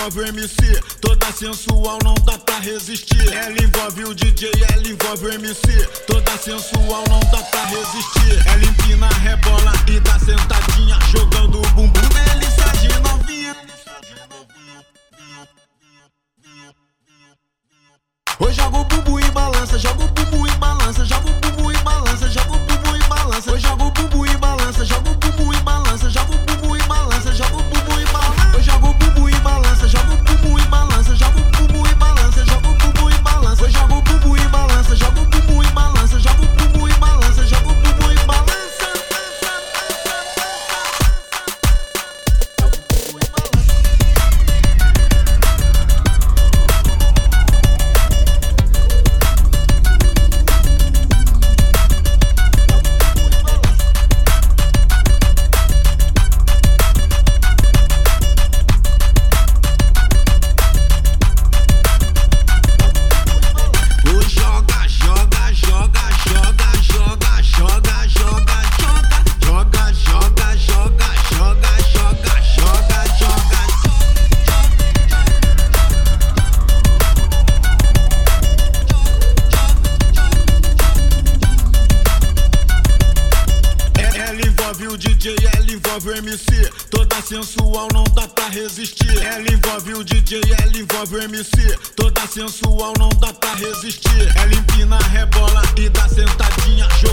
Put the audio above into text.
envolve o MC, toda sensual não dá pra resistir. Ela envolve o DJ, ela envolve o MC, toda sensual não dá pra resistir. Ela empina, rebola e dá sentadinha, jogando o bumbum nela e sai de novinha. Oi, joga o bumbum e balança, joga o bumbum e balança, joga o bumbum e balança, joga o bumbum e balança. Oi, joga o bumbum e balança, joga o bumbum e balança, joga o bumbum e balança, joga o bumbum e balança. Oi, joga o bumbum e balança, joga o bumbum e balança, joga o bumbum e balança, joga o bumbum e balança. Oi, joga o bumbum e balança, joga o bumbum e balança, joga o bumbum e balança, joga o bumbum e balança. O DJ, ela envolve o MC, toda sensual não dá pra resistir. Ela envolve o DJ, ela envolve o MC, toda sensual não dá pra resistir. Ela empina, rebola e dá sentadinha.